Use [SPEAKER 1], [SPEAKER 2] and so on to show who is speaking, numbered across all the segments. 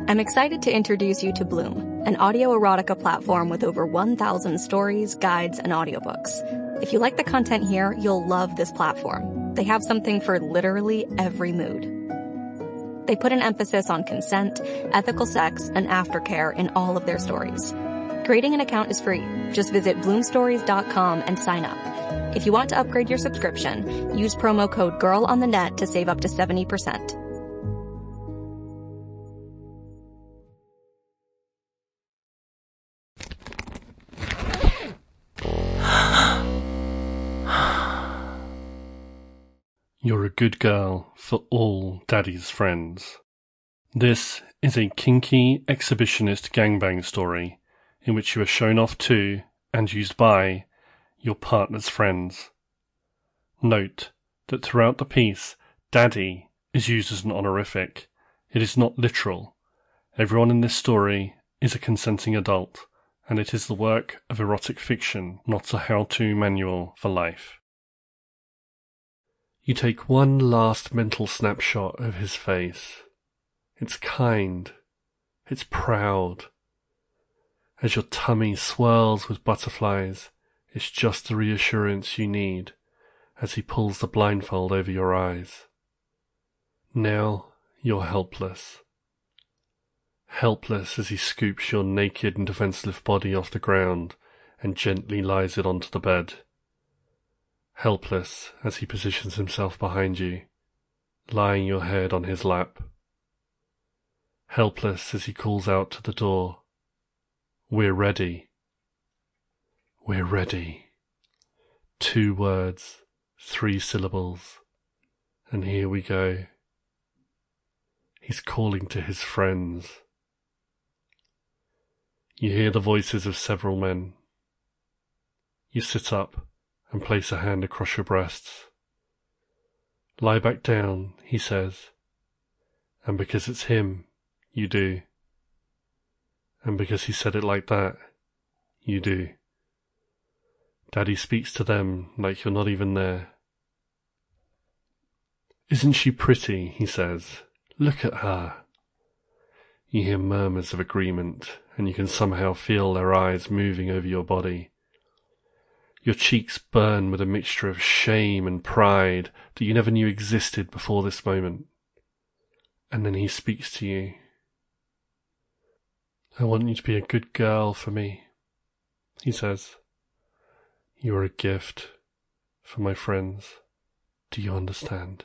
[SPEAKER 1] I'm excited to introduce you to Bloom, an audio erotica platform with over 1,000 stories, guides, and audiobooks. If you like the content here, you'll love this platform. They have something for literally every mood. They put an emphasis on consent, ethical sex, and aftercare in all of their stories. Creating an account is free. Just visit bloomstories.com and sign up. If you want to upgrade your subscription, use promo code GIRLONTHENET to save up to 70%.
[SPEAKER 2] You're a good girl for all daddy's friends. This is a kinky exhibitionist gangbang story in which you are shown off to and used by your partner's friends. Note that throughout the piece, daddy is used as an honorific. It is not literal. Everyone in this story is a consenting adult, and it is the work of erotic fiction, not a how-to manual for life. You take one last mental snapshot of his face. It's kind. It's proud. As your tummy swirls with butterflies, it's just the reassurance you need as he pulls the blindfold over your eyes. Now you're helpless. Helpless as he scoops your naked and defenseless body off the ground and gently lies it onto the bed. Helpless as he positions himself behind you, lying your head on his lap. Helpless as he calls out to the door, "We're ready." We're ready. 2 words, 3 syllables, and here we go. He's calling to his friends. You hear the voices of several men. You sit up and place a hand across your breasts. "Lie back down," he says. And because it's him, you do. And because he said it like that, you do. Daddy speaks to them like you're not even there. "Isn't she pretty?" he says. "Look at her." You hear murmurs of agreement, and you can somehow feel their eyes moving over your body. Your cheeks burn with a mixture of shame and pride that you never knew existed before this moment. And then he speaks to you. "I want you to be a good girl for me," he says. "You are a gift for my friends. Do you understand?"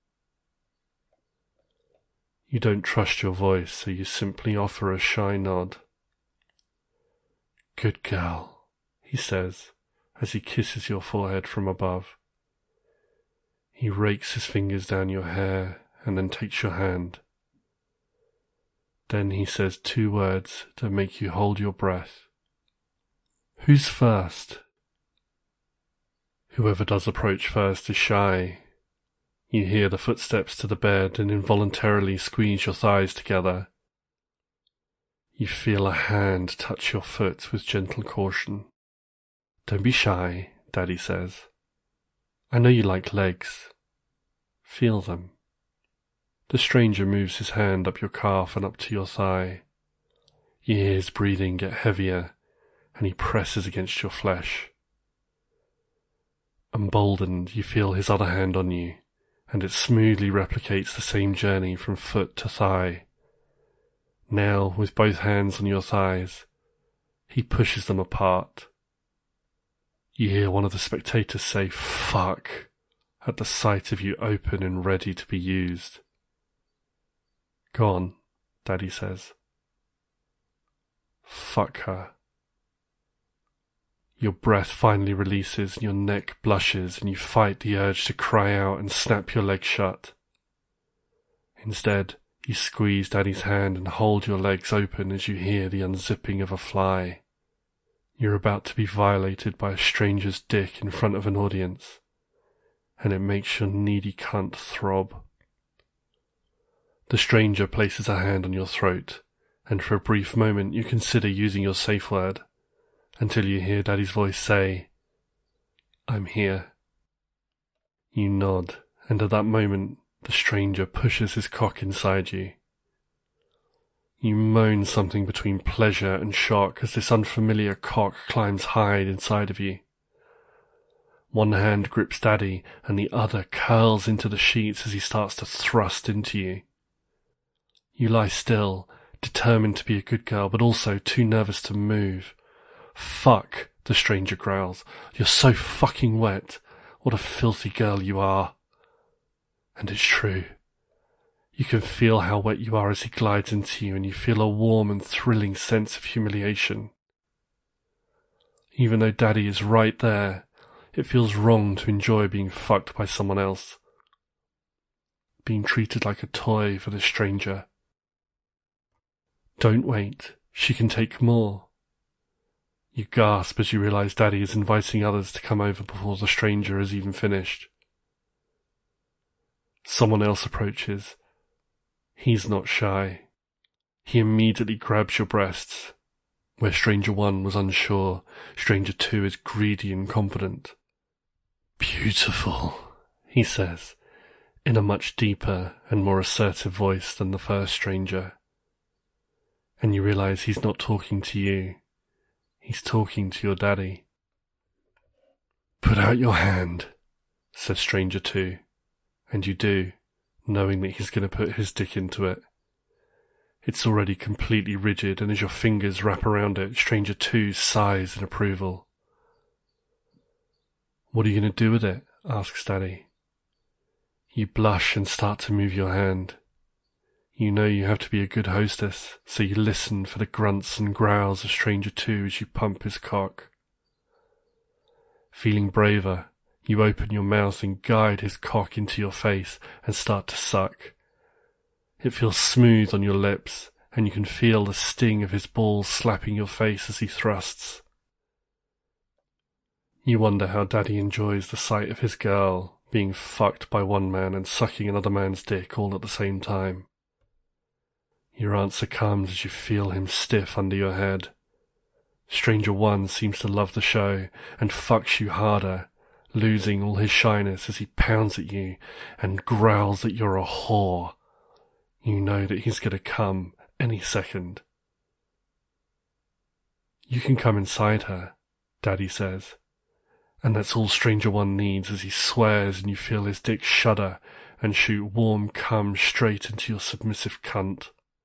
[SPEAKER 2] You don't trust your voice, so you simply offer a shy nod. "Good girl," he says, as he kisses your forehead from above. He rakes his fingers down your hair and then takes your hand. Then he says 2 words that make you hold your breath. "Who's first?" Whoever does approach first is shy. You hear the footsteps to the bed and involuntarily squeeze your thighs together. You feel a hand touch your foot with gentle caution. "Don't be shy," Daddy says. "I know you like legs. Feel them." The stranger moves his hand up your calf and up to your thigh. You hear his breathing get heavier, and he presses against your flesh. Emboldened, you feel his other hand on you, and it smoothly replicates the same journey from foot to thigh. Now, with both hands on your thighs, he pushes them apart. You hear one of the spectators say, "Fuck," at the sight of you open and ready to be used. "Go on," Daddy says. "Fuck her." Your breath finally releases and your neck blushes and you fight the urge to cry out and snap your legs shut. Instead, you squeeze Daddy's hand and hold your legs open as you hear the unzipping of a fly. You're about to be violated by a stranger's dick in front of an audience, and it makes your needy cunt throb. The stranger places a hand on your throat, and for a brief moment you consider using your safe word, until you hear Daddy's voice say, "I'm here." You nod, and at that moment the stranger pushes his cock inside you. You moan something between pleasure and shock as this unfamiliar cock climbs high inside of you. One hand grips Daddy and the other curls into the sheets as he starts to thrust into you. You lie still, determined to be a good girl, but also too nervous to move. Fuck, the stranger growls. You're so fucking wet. What a filthy girl you are. And it's true. You can feel how wet you are as he glides into you, and you feel a warm and thrilling sense of humiliation. Even though Daddy is right there, it feels wrong to enjoy being fucked by someone else. Being treated like a toy for this stranger. Don't wait, she can take more. You gasp as you realize Daddy is inviting others to come over before the stranger has even finished. Someone else approaches. He's not shy. He immediately grabs your breasts. Where Stranger 1 was unsure, Stranger 2 is greedy and confident. Beautiful, he says, in a much deeper and more assertive voice than the first stranger. And you realize he's not talking to you. He's talking to your daddy. Put out your hand, says Stranger 2, and you do, knowing that he's going to put his dick into it. It's already completely rigid, and as your fingers wrap around it, Stranger 2 sighs in approval. What are you going to do with it? Asks Daddy. You blush and start to move your hand. You know you have to be a good hostess, so you listen for the grunts and growls of Stranger 2 as you pump his cock. Feeling braver, you open your mouth and guide his cock into your face and start to suck. It feels smooth on your lips, and you can feel the sting of his balls slapping your face as he thrusts. You wonder how Daddy enjoys the sight of his girl being fucked by one man and sucking another man's dick all at the same time. Your answer comes as you feel him stiff under your head. Stranger 1 seems to love the show and fucks you harder, losing all his shyness as he pounds at you and growls that you're a whore. You know that he's going to come any second. You can come inside her, Daddy says, and that's all Stranger 1 needs as he swears and you feel his dick shudder and shoot warm cum straight into your submissive cunt.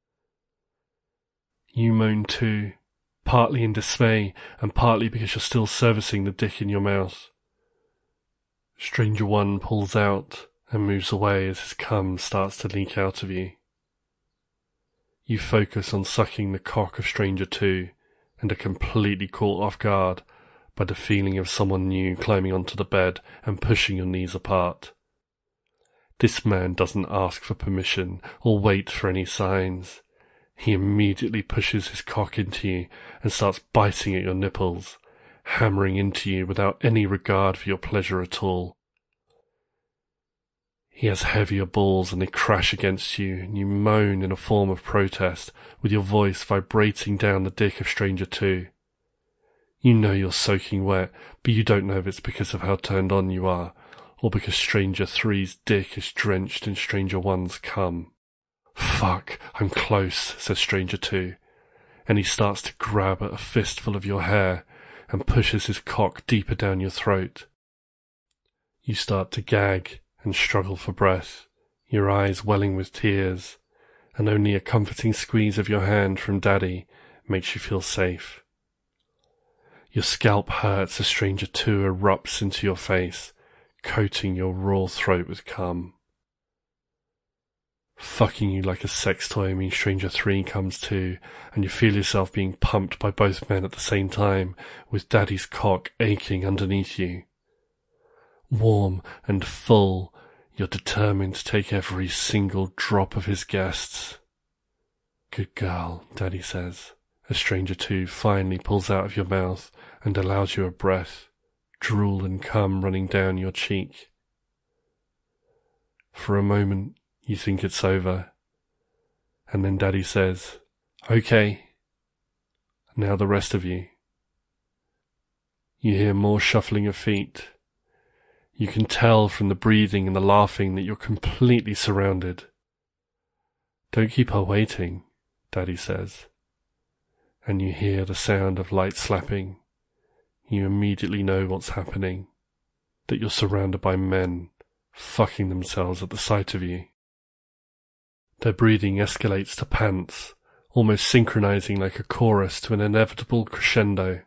[SPEAKER 2] You moan too, partly in dismay and partly because you're still servicing the dick in your mouth. Stranger 1 pulls out and moves away as his cum starts to leak out of you. You focus on sucking the cock of Stranger 2 and are completely caught off guard by the feeling of someone new climbing onto the bed and pushing your knees apart. This man doesn't ask for permission or wait for any signs. He immediately pushes his cock into you and starts biting at your nipples, hammering into you without any regard for your pleasure at all. He has heavier balls and they crash against you, and you moan in a form of protest, with your voice vibrating down the dick of Stranger 2. You know you're soaking wet, but you don't know if it's because of how turned on you are, or because Stranger 3's dick is drenched in Stranger 1's cum. Fuck, I'm close, says Stranger 2, and he starts to grab at a fistful of your hair and pushes his cock deeper down your throat. You start to gag and struggle for breath, your eyes welling with tears, and only a comforting squeeze of your hand from Daddy makes you feel safe. Your scalp hurts as Stranger 2 erupts into your face, coating your raw throat with cum. Fucking you like a sex toy means Stranger 3 comes too, and you feel yourself being pumped by both men at the same time, with Daddy's cock aching underneath you. Warm and full, you're determined to take every single drop of his guests. Good girl, Daddy says, as Stranger 2 finally pulls out of your mouth and allows you a breath, drool and cum running down your cheek. For a moment, you think it's over, and then Daddy says, "Okay, now the rest of you." You hear more shuffling of feet. You can tell from the breathing and the laughing that you're completely surrounded. Don't keep her waiting, Daddy says, and you hear the sound of light slapping. You immediately know what's happening, that you're surrounded by men fucking themselves at the sight of you. Their breathing escalates to pants, almost synchronizing like a chorus to an inevitable crescendo.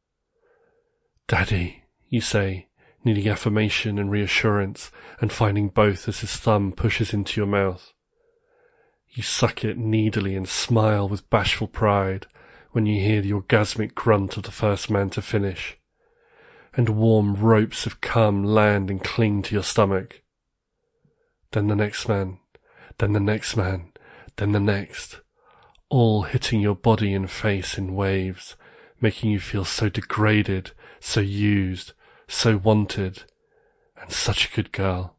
[SPEAKER 2] Daddy, you say, needing affirmation and reassurance, and finding both as his thumb pushes into your mouth. You suck it needily and smile with bashful pride when you hear the orgasmic grunt of the first man to finish, and warm ropes of cum land and cling to your stomach. Then the next man, then the next man, then the next, all hitting your body and face in waves, making you feel so degraded, so used, so wanted, and such a good girl.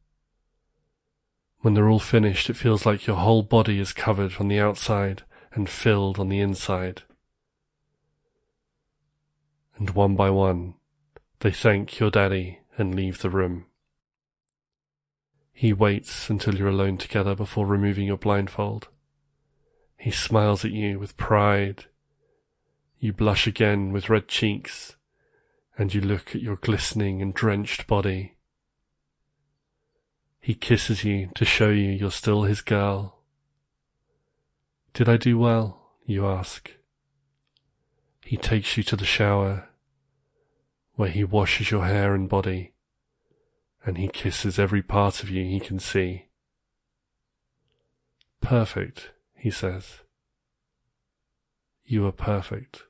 [SPEAKER 2] When they're all finished, it feels like your whole body is covered from the outside and filled on the inside. And one by one, they thank your daddy and leave the room. He waits until you're alone together before removing your blindfold. He smiles at you with pride. You blush again with red cheeks, and you look at your glistening and drenched body. He kisses you to show you you're still his girl. Did I do well? You ask. He takes you to the shower, where he washes your hair and body, and he kisses every part of you he can see. Perfect, he says. You are perfect.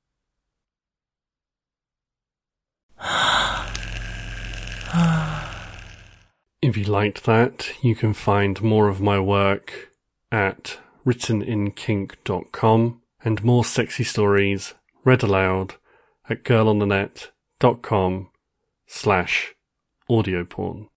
[SPEAKER 2] If you liked that, you can find more of my work at writteninkink.com and more sexy stories read aloud at girlonthenet.com/audioporn.